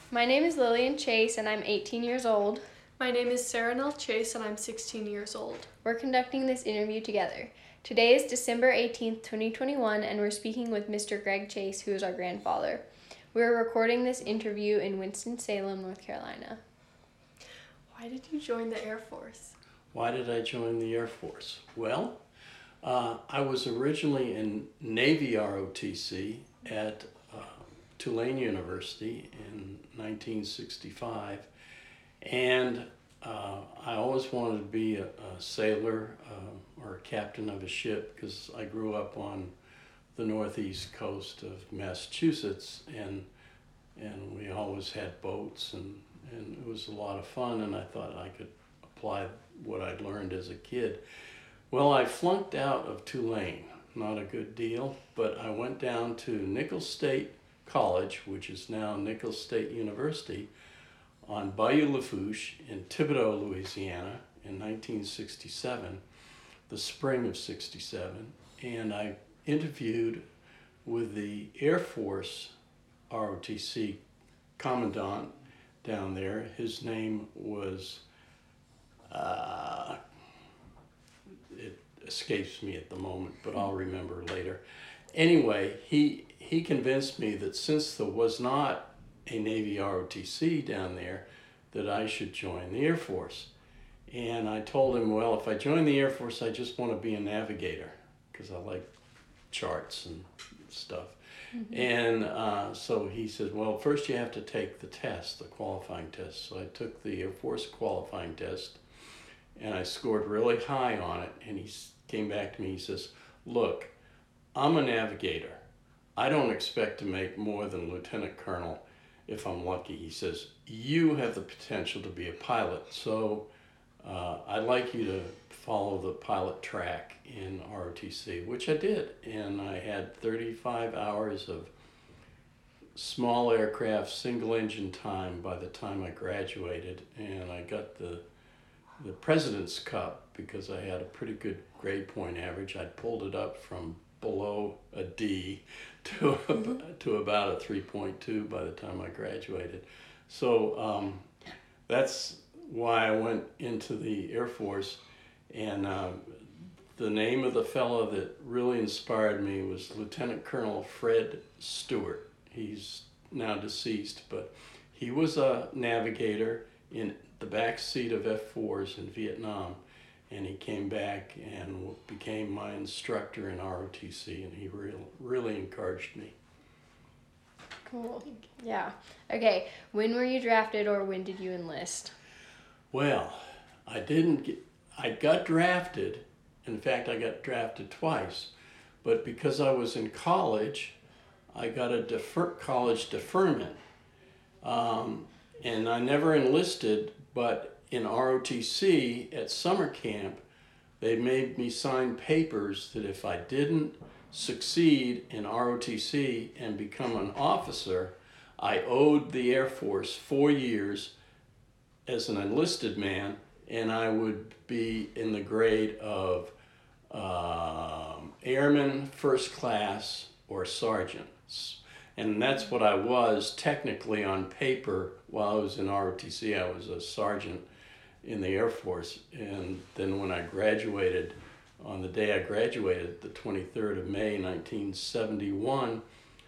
My name is Lillian Chase and I'm 18 years old. My name is Sarah Nell Chase and I'm 16 years old. We're conducting this interview together. Today is December 18th, 2021, and we're speaking with Mr. Greg Chase, who is our grandfather. We're recording this interview in Winston-Salem, North Carolina. Why did you join the Air Force? Why did I join the Air Force? Well, I was originally in Navy ROTC at Tulane University in 1965, and I always wanted to be a sailor or a captain of a ship because I grew up on the northeast coast of Massachusetts, and we always had boats, and it was a lot of fun, and I thought I could apply what I'd learned as a kid. Well, I flunked out of Tulane, not a good deal, but I went down to Nicholls State College, which is now Nicholls State University, on Bayou Lafourche in Thibodaux, Louisiana in 1967, the spring of 67, and I interviewed with the Air Force ROTC commandant down there. His name was, it escapes me at the moment, but I'll remember later. Anyway, he convinced me that since there was not a Navy ROTC down there, that I should join the Air Force. And I told him, well, if I join the Air Force, I just want to be a navigator because I like charts and stuff. Mm-hmm. And so he said, well, first you have to take the test, the qualifying test. So I took the Air Force qualifying test, and I scored really high on it. And he came back to me, he says, look, I'm a navigator. I don't expect to make more than lieutenant colonel if I'm lucky. He says, you have the potential to be a pilot, so I'd like you to follow the pilot track in ROTC, which I did. And I had 35 hours of small aircraft, single engine time by the time I graduated, and I got the President's Cup because I had a pretty good grade point average. I'd pulled it up from below a D to about a 3.2 by the time I graduated. So that's why I went into the Air Force. And the name of the fellow that really inspired me was Lieutenant Colonel Fred Stewart. He's now deceased, but he was a navigator in the back seat of F-4s in Vietnam. And he came back and became my instructor in ROTC, and he really encouraged me. Cool. Yeah. Okay, when were you drafted, or when did you enlist? Well, I got drafted. In fact, I got drafted twice. But because I was in college, I got a college deferment. And I never enlisted, but in ROTC at summer camp, they made me sign papers that if I didn't succeed in ROTC and become an officer, I owed the Air Force 4 years as an enlisted man, and I would be in the grade of airman, first class, or sergeant. And that's what I was technically on paper while I was in ROTC. I was a sergeant in the Air Force. And then when I graduated, on the day I graduated, the 23rd of May, 1971,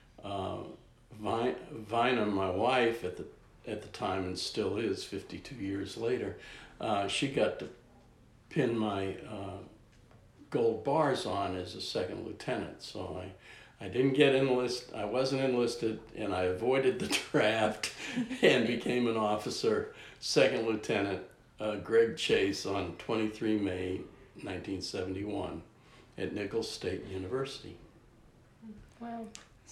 Vina, my wife at the time, and still is 52 years later, she got to pin my gold bars on as a second lieutenant. So I didn't get enlisted, I wasn't enlisted, and I avoided the draft and became an officer, second lieutenant, Greg Chase, on 23 May 1971 at Nicholls State University. Wow.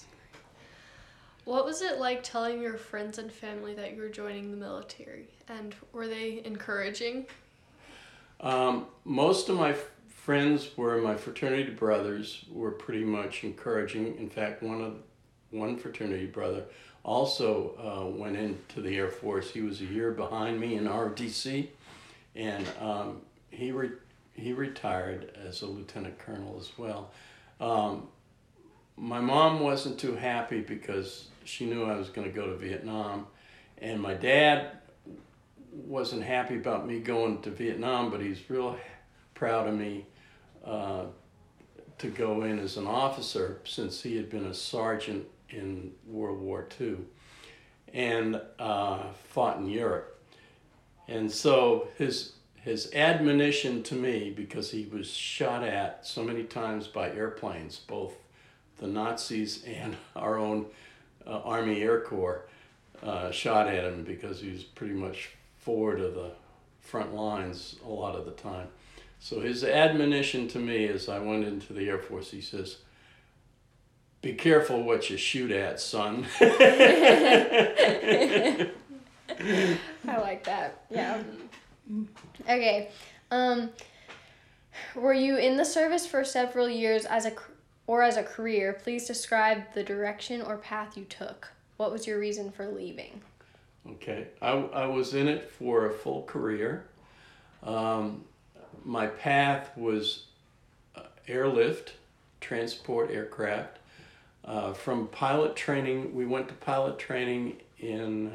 What was it like telling your friends and family that you were joining the military, and were they encouraging? Most of my friends my fraternity brothers were pretty much encouraging. In fact, one fraternity brother also went into the Air Force. He was a year behind me in ROTC, and he retired as a lieutenant colonel as well. My mom wasn't too happy because she knew I was going to go to Vietnam, And my dad wasn't happy about me going to Vietnam, but he's real proud of me to go in as an officer, since he had been a sergeant in World War II and fought in Europe. And so his admonition to me, because he was shot at so many times by airplanes, both the Nazis and our own Army Air Corps shot at him, because he was pretty much forward of the front lines a lot of the time. So his admonition to me as I went into the Air Force, he says, "Be careful what you shoot at, son." I like that. Yeah. Okay. Were you in the service for several years as a career? Please describe the direction or path you took. What was your reason for leaving? Okay. I was in it for a full career. My path was airlift, transport aircraft. From pilot training, we went to pilot training in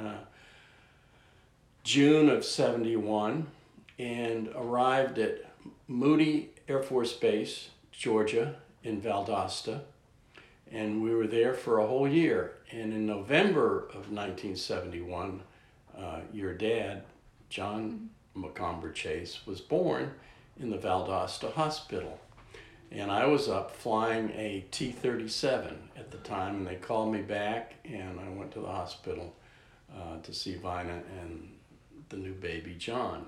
June of '71 and arrived at Moody Air Force Base, Georgia, in Valdosta. And we were there for a whole year. And in November of 1971, your dad, John Macomber Chase, was born in the Valdosta Hospital. And I was up flying a T-37 at the time, and they called me back, and I went to the hospital to see Vina and the new baby, John.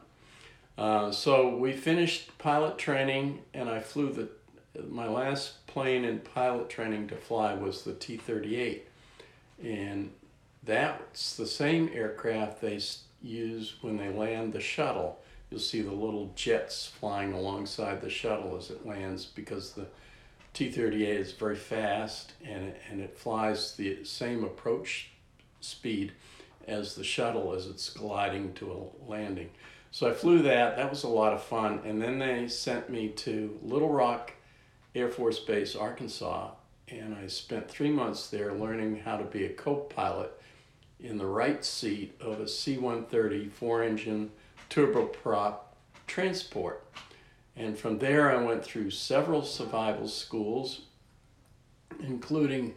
So we finished pilot training, and I flew my last plane in pilot training to fly was the T-38. And that's the same aircraft they use when they land the shuttle. You'll see the little jets flying alongside the shuttle as it lands, because the T-38 is very fast, and it flies the same approach speed as the shuttle as it's gliding to a landing. So I flew that. That was a lot of fun. And then they sent me to Little Rock Air Force Base, Arkansas, and I spent 3 months there learning how to be a co-pilot in the right seat of a C-130 4-engine turboprop transport. And from there I went through several survival schools, including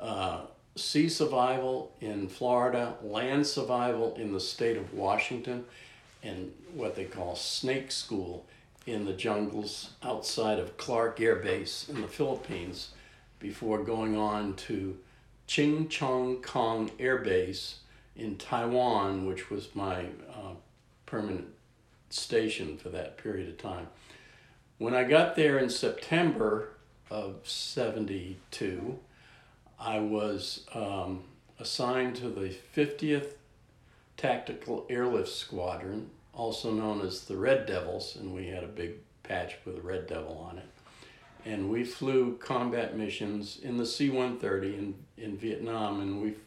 sea survival in Florida, land survival in the state of Washington, and what they call snake school in the jungles outside of Clark Air Base in the Philippines, before going on to Ching Chong Kong Air Base in Taiwan, which was my permanent station for that period of time. When I got there in September of '72, I was assigned to the 50th Tactical Airlift Squadron, also known as the Red Devils, and we had a big patch with a Red Devil on it. And we flew combat missions in the C-130 in Vietnam, and we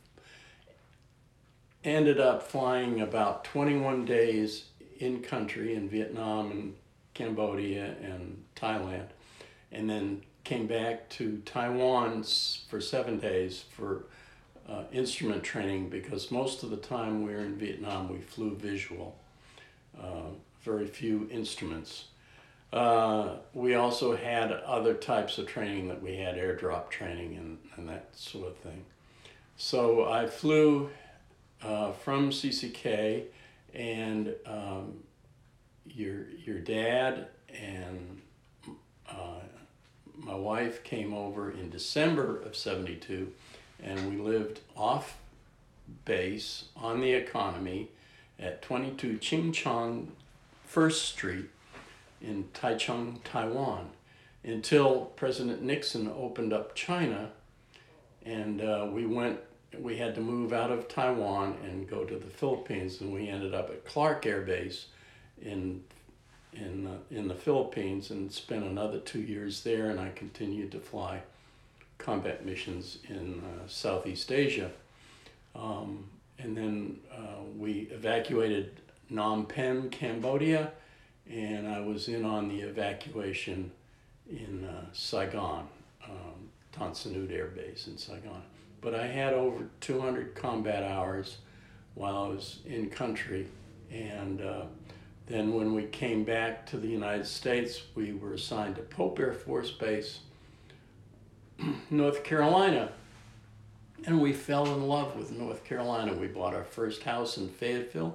ended up flying about 21 days in country in Vietnam and Cambodia and Thailand, and then came back to Taiwan for 7 days for instrument training, because most of the time we were in Vietnam we flew visual, very few instruments. We also had other types of training that we had, airdrop training and that sort of thing. So I flew from CCK, and your dad and my wife came over in December of '72, and we lived off base on the Economy at 22 Ching Chong 1st Street in Taichung, Taiwan, until President Nixon opened up China, and we had to move out of Taiwan and go to the Philippines, and we ended up at Clark Air Base in the Philippines, and spent another 2 years there, and I continued to fly combat missions in Southeast Asia. And then we evacuated Phnom Penh, Cambodia, and I was in on the evacuation in Saigon, Tan Son Nhut Air Base in Saigon. But I had over 200 combat hours while I was in country. And then when we came back to the United States, we were assigned to Pope Air Force Base, North Carolina. And we fell in love with North Carolina. We bought our first house in Fayetteville.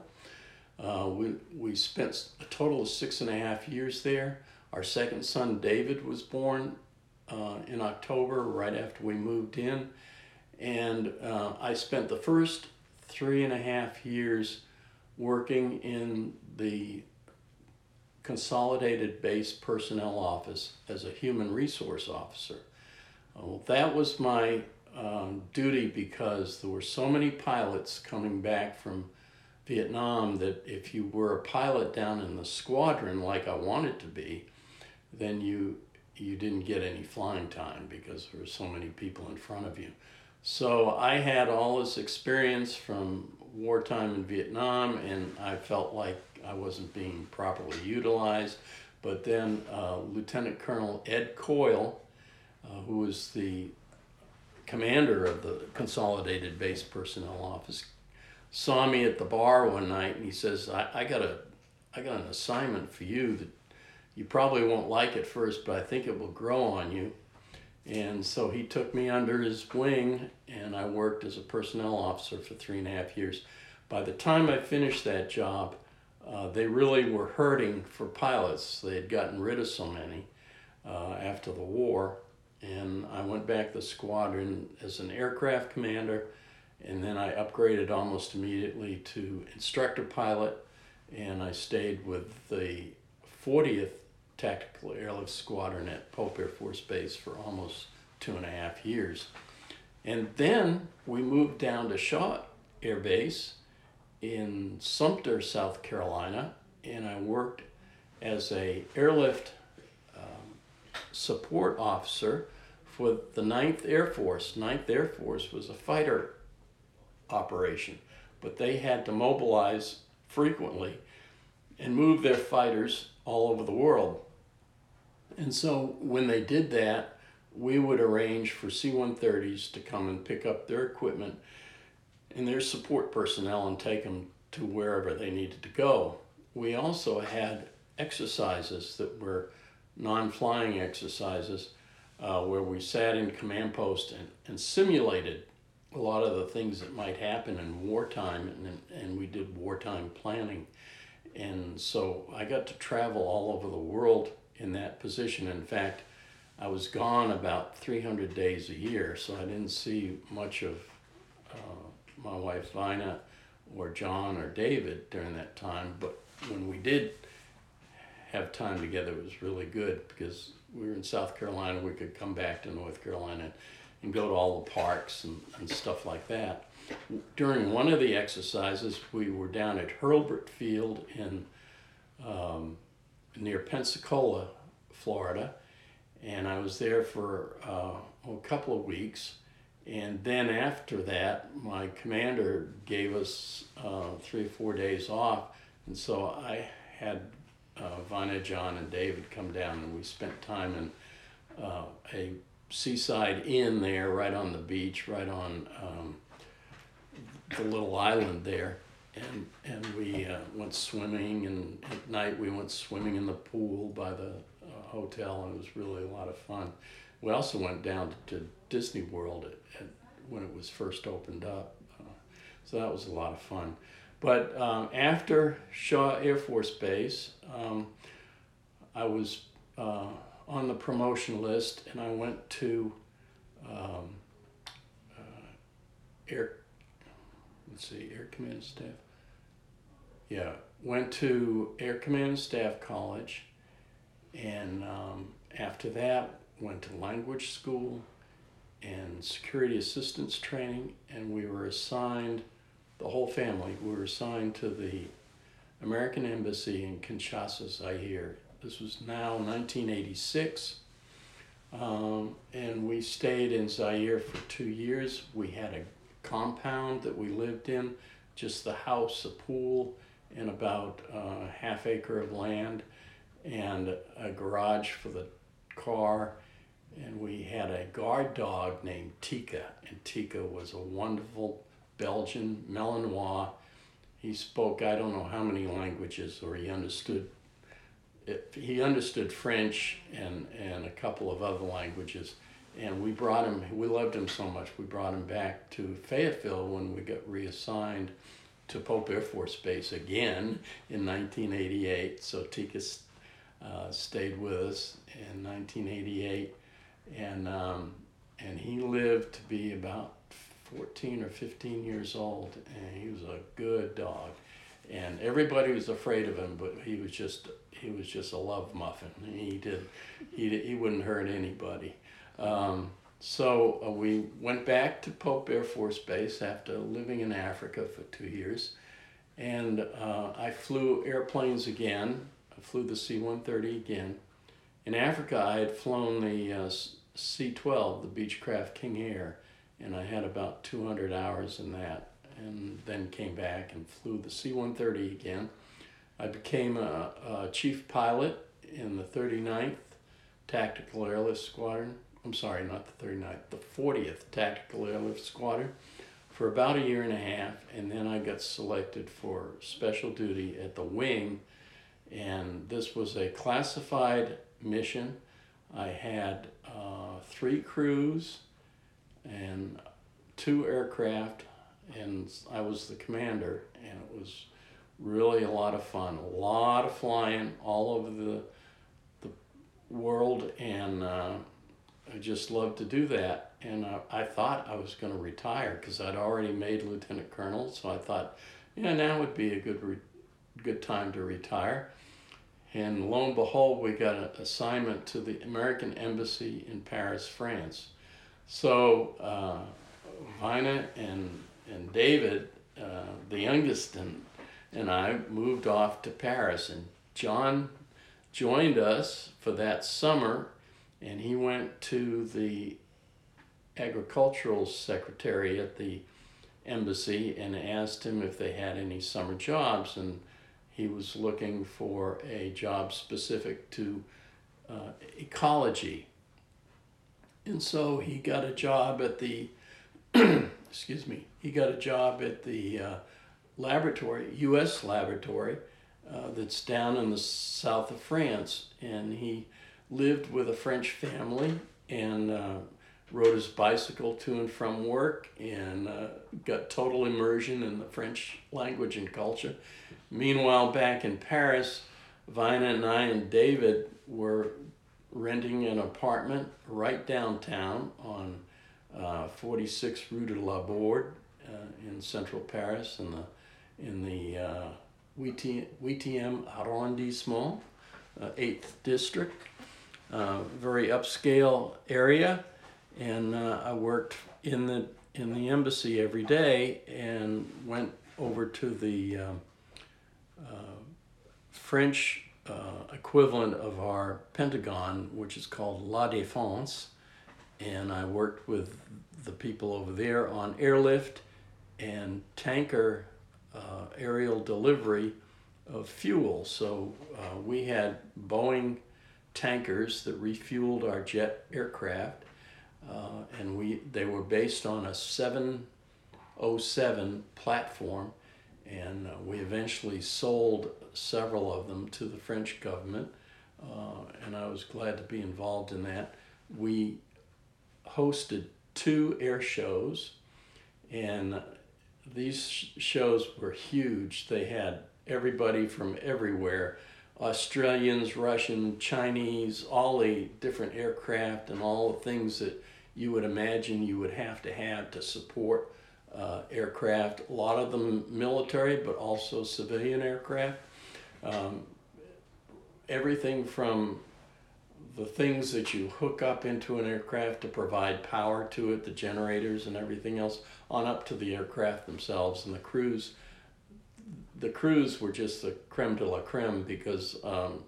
We spent a total of 6.5 years there. Our second son, David, was born in October, right after we moved in. And I spent the first 3.5 years working in the Consolidated Base Personnel Office as a human resource officer. That was my duty because there were so many pilots coming back from Vietnam that if you were a pilot down in the squadron like I wanted to be, then you didn't get any flying time because there were so many people in front of you. So I had all this experience from wartime in Vietnam, and I felt like I wasn't being properly utilized. But then Lieutenant Colonel Ed Coyle, who was the commander of the Consolidated Base Personnel Office, saw me at the bar one night, and he says, I got an assignment for you that you probably won't like at first, but I think it will grow on you. And so he took me under his wing, and I worked as a personnel officer for 3.5 years. By the time I finished that job, they really were hurting for pilots. They had gotten rid of so many after the war. And I went back to the squadron as an aircraft commander, and then I upgraded almost immediately to instructor pilot, and I stayed with the 40th Tactical Airlift Squadron at Pope Air Force Base for almost 2.5 years. And then we moved down to Shaw Air Base in Sumter, South Carolina, and I worked as a airlift support officer for the 9th Air Force. 9th Air Force was a fighter operation, but they had to mobilize frequently and move their fighters all over the world. And so when they did that, we would arrange for C-130s to come and pick up their equipment and their support personnel and take them to wherever they needed to go. We also had exercises that were non-flying exercises where we sat in command post and simulated a lot of the things that might happen in wartime, and we did wartime planning. And so I got to travel all over the world in that position. In fact, I was gone about 300 days a year, so I didn't see much of my wife Vina or John or David during that time. But when we did have time together, it was really good because we were in South Carolina. We could come back to North Carolina and go to all the parks and stuff like that. During one of the exercises, we were down at Hurlburt Field in near Pensacola, Florida, and I was there for a couple of weeks. And then after that, my commander gave us 3 or 4 days off, and so I had Vina, John, and David come down, and we spent time in a seaside inn there, right on the beach, right on the little island there, and we went swimming, and at night we went swimming in the pool by the hotel, and it was really a lot of fun. We also went down to Disney World when it was first opened up, so that was a lot of fun. But after Shaw Air Force Base, I was on the promotion list, and I went to Air Command Staff. Yeah, went to Air Command Staff College, and after that went to language school and security assistance training, and we were assigned, the whole family, we were assigned to the American Embassy in Kinshasa, Zaire. This was now 1986, and we stayed in Zaire for 2 years. We had a compound that we lived in, just the house, a pool, and about a half acre of land, and a garage for the car. And we had a guard dog named Tika, and Tika was a wonderful Belgian Malinois he spoke, I don't know how many languages, or he understood French and a couple of other languages. And we loved him so much, we brought him back to Fayetteville when we got reassigned to Pope Air Force Base again in 1988. So Tika stayed with us in 1988, and he lived to be about 14 or 15 years old, and he was a good dog. And everybody was afraid of him, but he was just a love muffin. He wouldn't hurt anybody. So we went back to Pope Air Force Base after living in Africa for 2 years, and I flew airplanes again. I flew the C-130 again. In Africa, I had flown the C-12, the Beechcraft King Air, and I had about 200 hours in that, and then came back and flew the C-130 again. I became a chief pilot in the 39th Tactical Airlift Squadron. I'm sorry, not the 39th, the 40th Tactical Airlift Squadron for about a year and a half, and then I got selected for special duty at the wing, and this was a classified mission. I had 3 crews and 2 aircraft, and I was the commander, and it was really a lot of fun, a lot of flying all over the world, and I just loved to do that. And I thought I was going to retire because I'd already made lieutenant colonel, so I thought, yeah, now would be a good time to retire. And lo and behold, we got an assignment to the American Embassy in Paris, France. So Vina and David, the youngest, and I moved off to Paris, and John joined us for that summer, and he went to the agricultural secretary at the embassy and asked him if they had any summer jobs, and he was looking for a job specific to ecology. And so he got a job at the laboratory, U.S. laboratory, that's down in the south of France, and he lived with a French family and rode his bicycle to and from work, and got total immersion in the French language and culture. Meanwhile, back in Paris, Vina and I and David were renting an apartment right downtown on 46 Rue de la Borde in central Paris, in the 8th arrondissement, 8th district, very upscale area. And I worked in the embassy every day and went over to the French equivalent of our Pentagon, which is called La Défense, and I worked with the people over there on airlift and tanker aerial delivery of fuel. So we had Boeing tankers that refueled our jet aircraft, and they were based on a 707 platform, and we eventually sold several of them to the French government, and I was glad to be involved in that. We hosted 2 air shows, and these shows were huge. They had everybody from everywhere, Australians, Russian, Chinese, all the different aircraft and all the things that you would imagine you would have to support aircraft. A lot of them military, but also civilian aircraft. Everything from the things that you hook up into an aircraft to provide power to it, the generators and everything else, on up to the aircraft themselves. And the crews were just the creme de la creme because,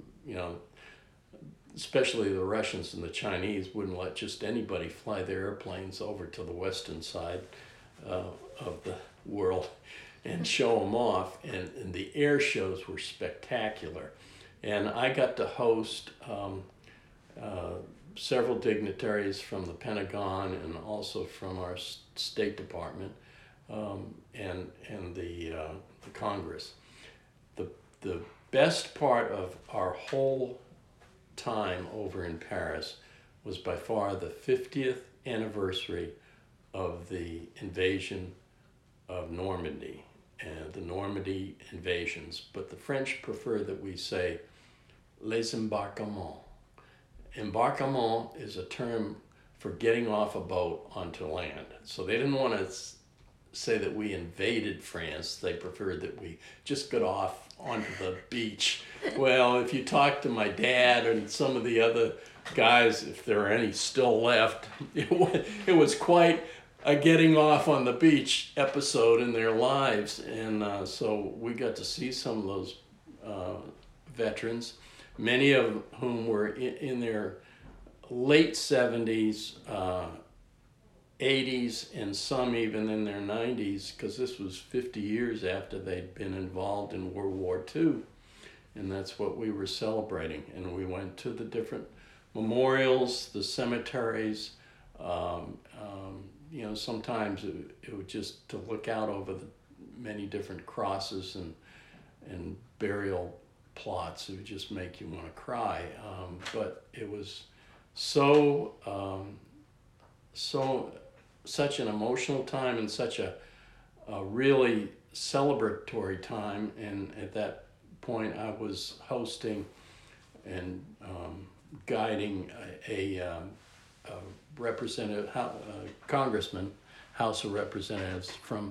especially the Russians and the Chinese wouldn't let just anybody fly their airplanes over to the western side of the world and show them off. And the air shows were spectacular. And I got to host several dignitaries from the Pentagon and also from our State Department. and the Congress. The best part of our whole time over in Paris was by far the 50th anniversary of the invasion of Normandy and the Normandy invasions, but the French prefer that we say les embarquements. Embarquement is a term for getting off a boat onto land. So they didn't want to say that we invaded France. They preferred that we just got off onto the beach. Well, if you talk to my dad and some of the other guys, if there are any still left, it was quite a getting off on the beach episode in their lives. And so we got to see some of those veterans, many of whom were in their late 70s, 80s, and some even in their 90s, because this was 50 years after they'd been involved in World War II. And that's what we were celebrating. And we went to the different memorials, the cemeteries. Sometimes it would just to look out over the many different crosses and burial plots, it would just make you want to cry. But it was such an emotional time and such a really celebratory time. And at that point, I was hosting and guiding a representative, congressman, House of Representatives from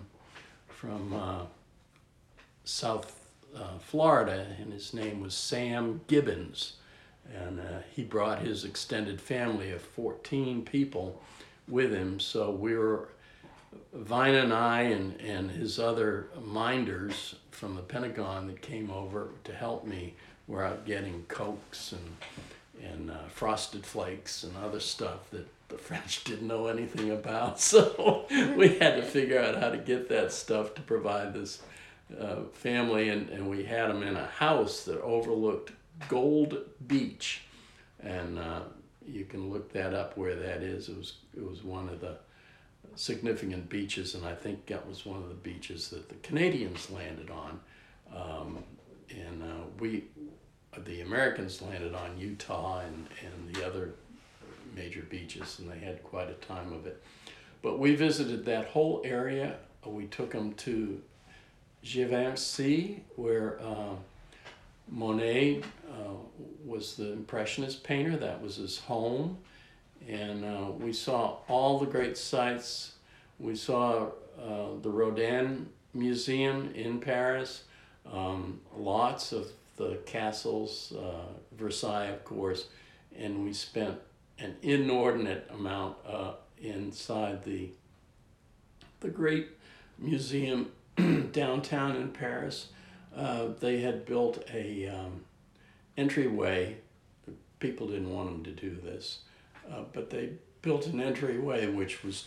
South Florida, and his name was Sam Gibbons. And he brought his extended family of 14 people with him. So Vine and I and his other minders from the Pentagon that came over to help me were out getting Cokes and Frosted Flakes and other stuff that the French didn't know anything about. So we had to figure out how to get that stuff to provide this family, and we had them in a house that overlooked Gold Beach, and you can look that up where that is. It was one of the significant beaches, and I think that was one of the beaches that the Canadians landed on, and the Americans landed on Utah and the other major beaches, and they had quite a time of it. But we visited that whole area. We took them to Givenchy, where Monet was the Impressionist painter. That was his home. And we saw all the great sights. We saw the Rodin Museum in Paris, lots of the castles, Versailles, of course, and we spent an inordinate amount inside the great museum downtown in Paris. They had built a entryway. People didn't want them to do this, but they built an entryway which was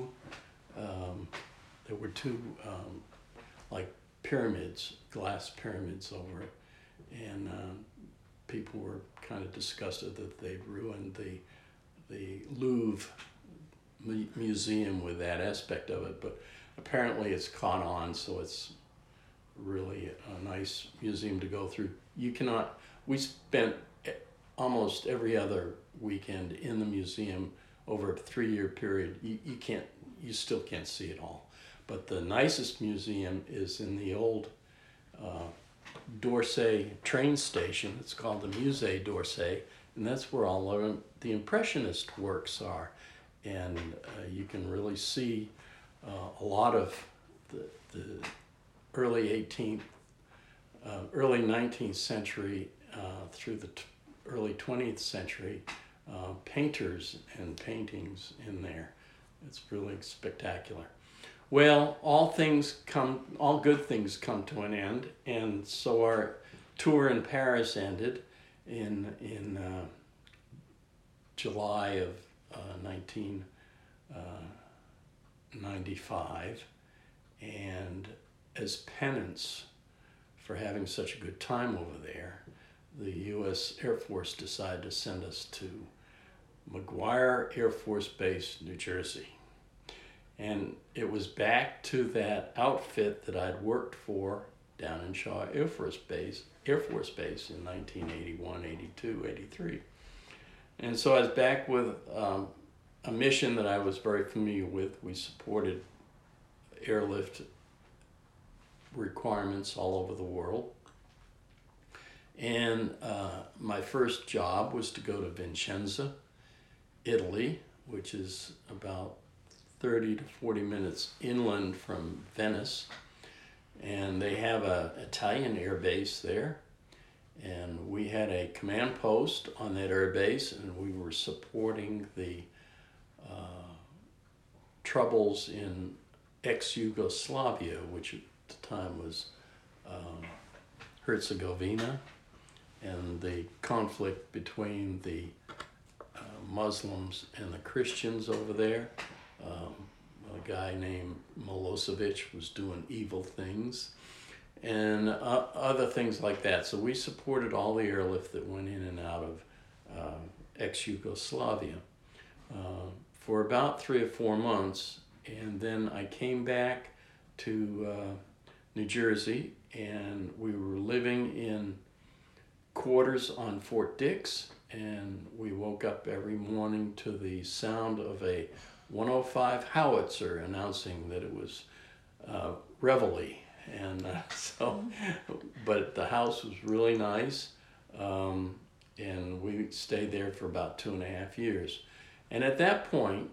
there were two like pyramids, glass pyramids over it, and people were kind of disgusted that they ruined the Louvre museum with that aspect of it, but apparently it's caught on, so it's really a nice museum to go through. We spent almost every other weekend in the museum over a 3-year period. You still can't see it all. But the nicest museum is in the old d'Orsay train station. It's called the Musée d'Orsay, and that's where all of the Impressionist works are. And you can really see a lot of the early 19th century through the early 20th century painters and paintings in there. It's really spectacular. Well, all good things come to an end, and so our tour in Paris ended in July of 1995, and as penance for having such a good time over there, the U.S. Air Force decided to send us to McGuire Air Force Base, New Jersey. And it was back to that outfit that I'd worked for down in Shaw Air Force Base in 1981, 82, 83. And so I was back with a mission that I was very familiar with. We supported airlift requirements all over the world. And my first job was to go to Vicenza, Italy, which is about 30 to 40 minutes inland from Venice. And they have an Italian air base there. And we had a command post on that air base, and we were supporting the troubles in ex-Yugoslavia, which at the time was Herzegovina, and the conflict between the Muslims and the Christians over there. A guy named Milosevic was doing evil things, and other things like that. So we supported all the airlift that went in and out of ex-Yugoslavia for about 3 or 4 months, and then I came back to New Jersey, and we were living in quarters on Fort Dix, and we woke up every morning to the sound of a 105 howitzer announcing that it was Reveille. And but the house was really nice, and we stayed there for about 2.5 years. And at that point,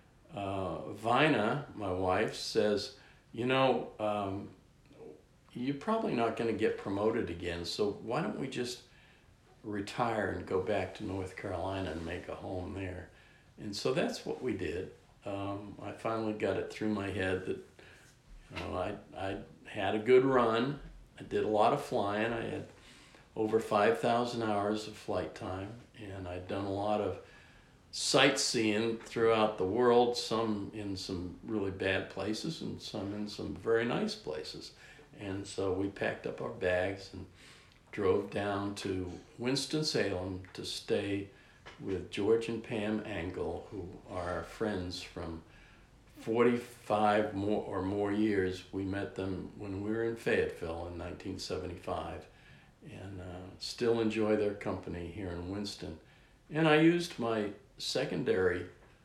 Vina, my wife, says, you know, you're probably not going to get promoted again, so why don't we just retire and go back to North Carolina and make a home there? And so that's what we did. I finally got it through my head that, you know, I had a good run. I did a lot of flying. I had over 5,000 hours of flight time, and I'd done a lot of sightseeing throughout the world, some in some really bad places and some in some very nice places. And so we packed up our bags and drove down to Winston-Salem to stay with George and Pam Angle, who are our friends from 45 more years. We met them when we were in Fayetteville in 1975, and still enjoy their company here in Winston. And I used my secondary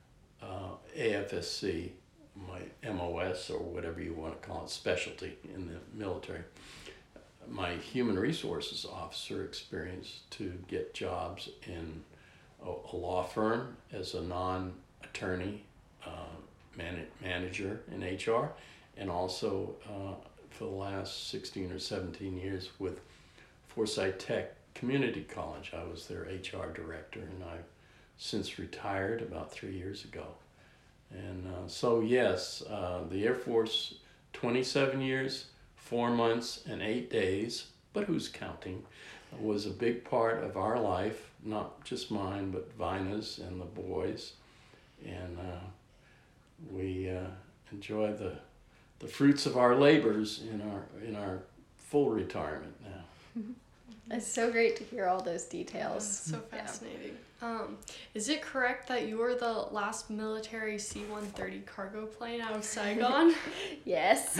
AFSC, my MOS, or whatever you want to call it, specialty in the military, my human resources officer experience, to get jobs in a law firm as a non-attorney manager in HR, and also for the last 16 or 17 years with Forsyth Tech Community College. I was their HR director, and I've since retired about 3 years ago. And so yes, the Air Force, 27 years, 4 months, and 8 days, but who's counting, was a big part of our life, not just mine, but Vina's and the boys. And we enjoy the fruits of our labors in our full retirement now. It's so great to hear all those details. So fascinating. Is it correct that you were the last military C-130 cargo plane out of Saigon? Yes.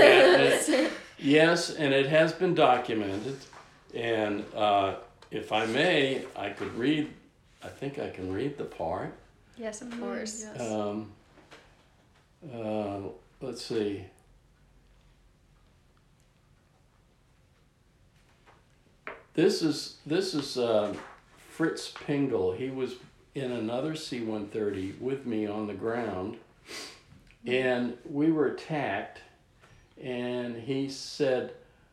Yes, and it has been documented. And if I may, I think I can read the part. Yes, of course. Yes. Let's see. This is Fritz Pingle. He was in another C-130 with me on the ground, and we were attacked, and he said,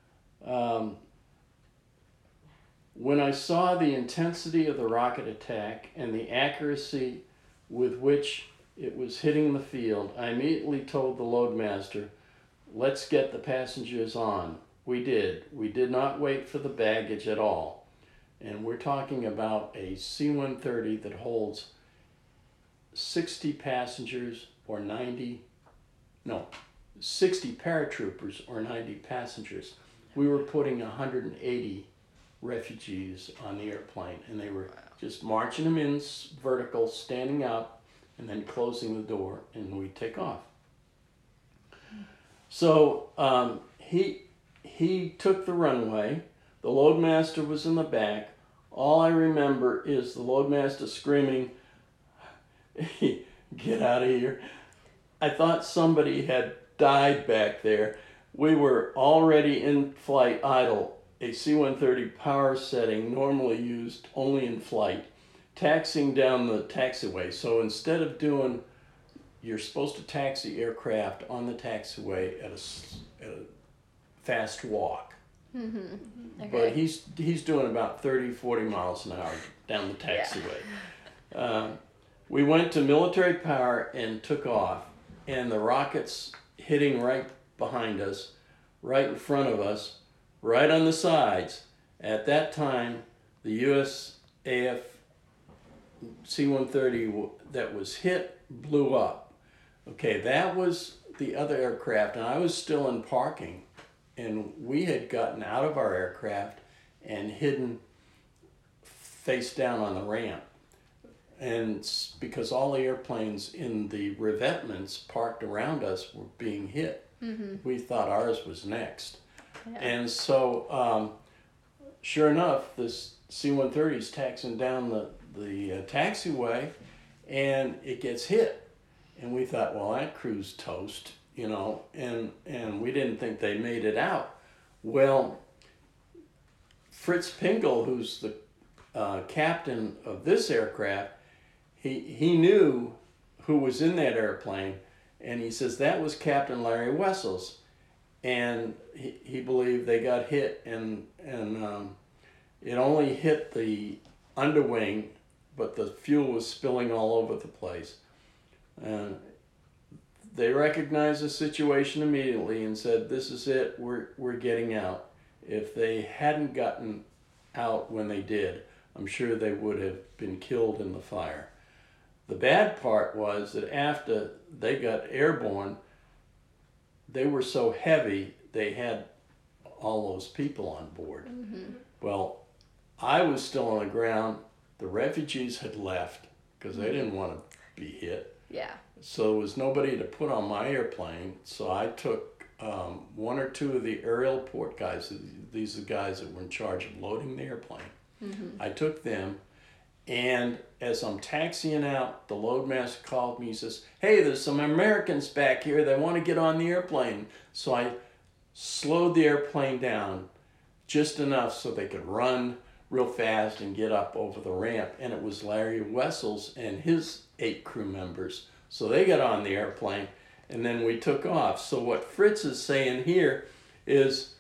when I saw the intensity of the rocket attack and the accuracy with which it was hitting the field, I immediately told the loadmaster, let's get the passengers on. We did. We did not wait for the baggage at all. And we're talking about a C-130 that holds 60 passengers or 60 paratroopers or 90 passengers. We were putting 180 refugees on the airplane, and they were just marching them in vertical, standing up, and then closing the door, and we'd take off. So he took the runway. The loadmaster was in the back. All I remember is the loadmaster screaming, "Get out of here." I thought somebody had died back there. We were already in flight idle, a C-130 power setting normally used only in flight, taxiing down the taxiway. So instead of doing, you're supposed to taxi aircraft on the taxiway at a fast walk. Okay. But he's doing about 30, 40 miles an hour down the taxiway. We went to military power and took off, and the rockets hitting right behind us, right in front of us, right on the sides. At that time, the USAF C-130 that was hit blew up. Okay, that was the other aircraft, and I was still in parking. And we had gotten out of our aircraft and hidden face down on the ramp. And because all the airplanes in the revetments parked around us were being hit, we thought ours was next. Yeah. And so, sure enough, this C-130 is taxiing down the taxiway, and it gets hit. And we thought, well, that crew's toast. And we didn't think they made it out. Well, Fritz Pingle, who's the captain of this aircraft, he knew who was in that airplane, and he says that was Captain Larry Wessels, and he believed they got hit, and it only hit the underwing, but the fuel was spilling all over the place. They recognized the situation immediately and said, "This is it, we're getting out." If they hadn't gotten out when they did, I'm sure they would have been killed in the fire. The bad part was that after they got airborne, they were so heavy, they had all those people on board. Well, I was still on the ground. The refugees had left because they didn't want to be hit. Yeah. So there was nobody to put on my airplane. So I took one or two of the aerial port guys. These are the guys that were in charge of loading the airplane. I took them, and as I'm taxiing out, the loadmaster called me. He says, "Hey, there's some Americans back here. They want to get on the airplane." So I slowed the airplane down just enough so they could run real fast and get up over the ramp. And it was Larry Wessels and his 8 crew members. So they got on the airplane, and then we took off. So what Fritz is saying here is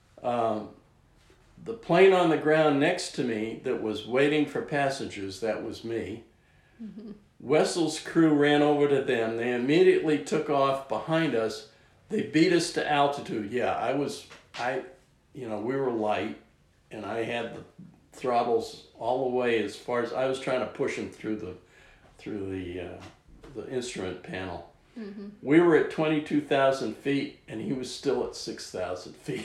the plane on the ground next to me that was waiting for passengers, that was me. Wessels' crew ran over to them. They immediately took off behind us. They beat us to altitude. Yeah, we were light, and I had the throttles all the way as far as I was trying to push them through the instrument panel. We were at 22,000 feet, and he was still at 6,000 feet.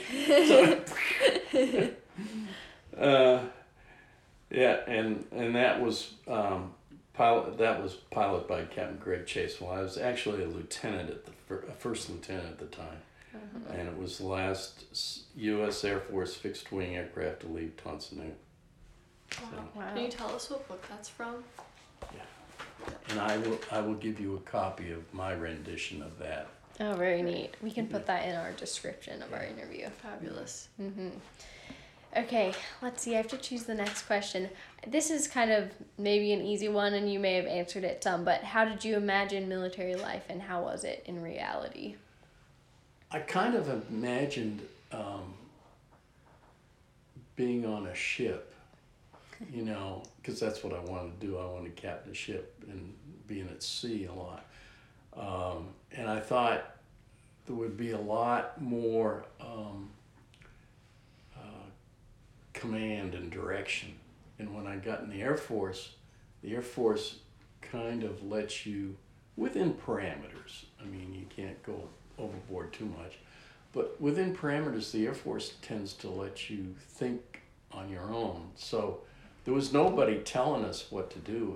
So, yeah, and that was piloted by Captain Greg Chase. Well, I was actually a first lieutenant at the time, and it was the last U.S. Air Force fixed-wing aircraft to leave Tonsanuk. Wow. Can you tell us what book that's from? And I will give you a copy of my rendition of that. Oh, very neat. We can put that in our description of our interview. Fabulous. Okay, let's see. I have to choose the next question. This is kind of maybe an easy one, and you may have answered it some, but how did you imagine military life, and how was it in reality? I kind of imagined being on a ship, because that's what I wanted to do. I wanted to captain a ship and being at sea a lot. And I thought there would be a lot more command and direction. And when I got in the Air Force kind of lets you, within parameters, I mean, you can't go overboard too much, but within parameters, the Air Force tends to let you think on your own. So there was nobody telling us what to do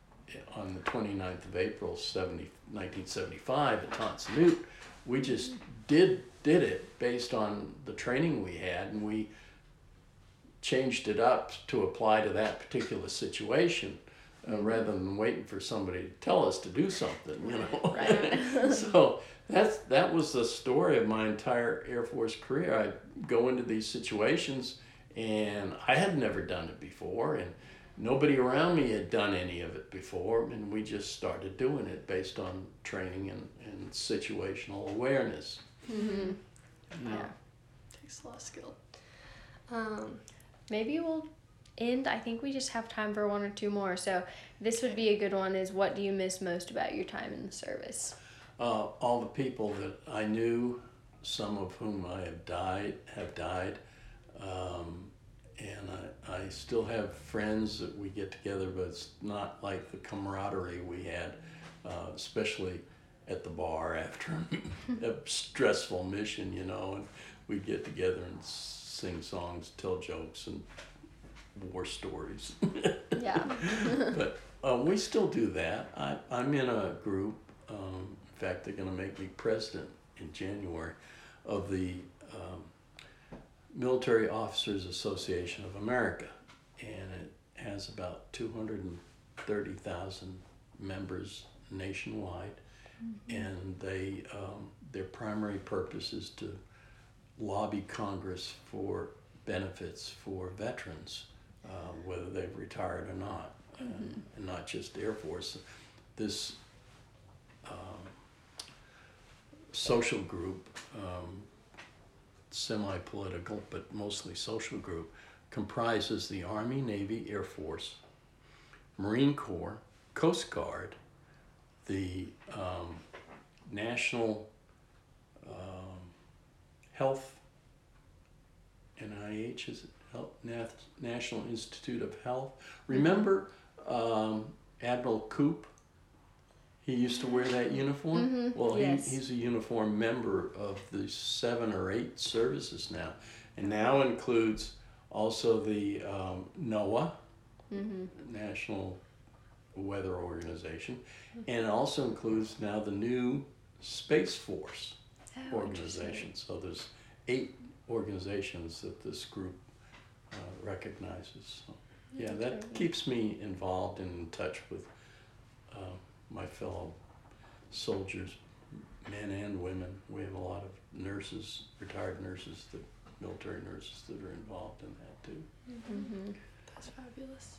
on the 29th of April, 1975 at Tonsanuk. We just did it based on the training we had, and we changed it up to apply to that particular situation. Rather than waiting for somebody to tell us to do something, you know. Right. So that was the story of my entire Air Force career. I go into these situations, and I had never done it before, and nobody around me had done any of it before, and we just started doing it based on training and situational awareness. Mm-hmm. Wow. Takes a lot of skill. Maybe we'll end. I think we just have time for one or two more. So this would be a good one, is what do you miss most about your time in the service? All the people that I knew, some of whom I have died, and I still have friends that we get together, but it's not like the camaraderie we had, especially at the bar after a stressful mission, you know, and we'd get together and sing songs, tell jokes, and war stories. Yeah. But we still do that. I'm in a group, in fact, they're going to make me president in January, of the Military Officers Association of America, and it has about 230,000 members nationwide, and they their primary purpose is to lobby Congress for benefits for veterans, whether they've retired or not, and not just Air Force. This social group, semi-political but mostly social group, comprises the Army, Navy, Air Force, Marine Corps, Coast Guard, the National Health, NIH, is it National Institute of Health? Remember Admiral Coop? He used to wear that uniform? Mm-hmm. Well, Yes. he's a uniformed member of the 7 or 8 services now, and now includes also the NOAA, National Weather Organization, and it also includes now the new Space Force organization. So there's 8 organizations that this group recognizes. So, yeah, that keeps me involved and in touch with my fellow soldiers, men and women. We have a lot of nurses, retired nurses, military nurses that are involved in that too. Mm-hmm. That's fabulous.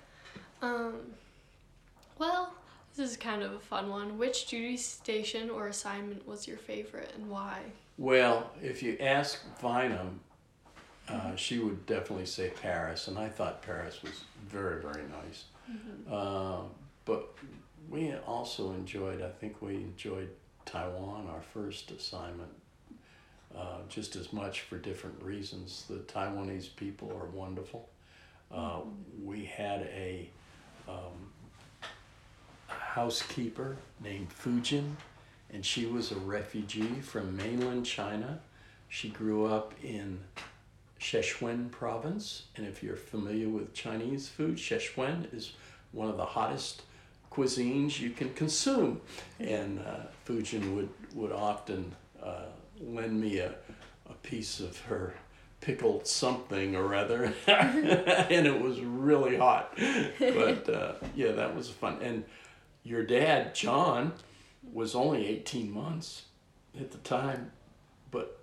Well, this is kind of a fun one. Which duty station or assignment was your favorite, and why? Well, if you ask Vinum, she would definitely say Paris, and I thought Paris was very, very nice. But we also enjoyed Taiwan, our first assignment, just as much for different reasons. The Taiwanese people are wonderful. We had a housekeeper named Fujin, and she was a refugee from mainland China. She grew up in Sichuan province, and if you're familiar with Chinese food, Sichuan is one of the hottest cuisines you can consume, and Fujin would often lend me a piece of her pickled something or other, and it was really hot, but yeah, that was fun. And your dad, John, was only 18 months at the time, but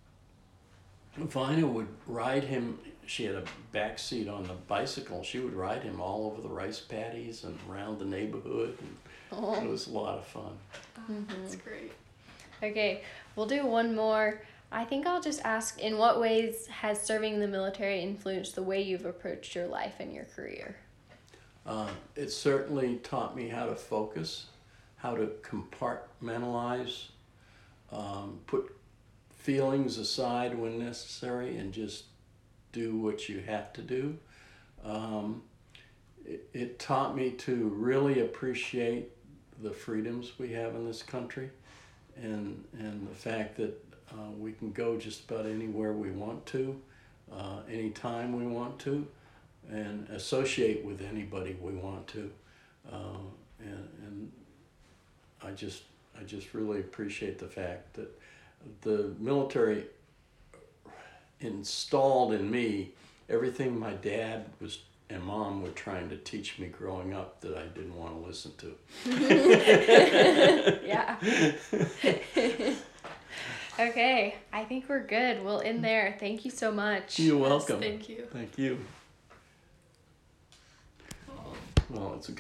Vina would ride him. She had a back seat on the bicycle. She would ride him all over the rice paddies and around the neighborhood. And it was a lot of fun. That's great. Okay, we'll do one more. I think I'll just ask, in what ways has serving in the military influenced the way you've approached your life and your career? It certainly taught me how to focus, how to compartmentalize, put feelings aside when necessary, and just do what you have to do. It taught me to really appreciate the freedoms we have in this country, and the fact that we can go just about anywhere we want to, anytime we want to, and associate with anybody we want to, and I just really appreciate the fact that the military installed in me everything my dad was and mom were trying to teach me growing up that I didn't want to listen to. Yeah. Okay, I think we're good. We'll end there. Thank you so much. You're welcome. Thank you. Thank you. Well, it's a good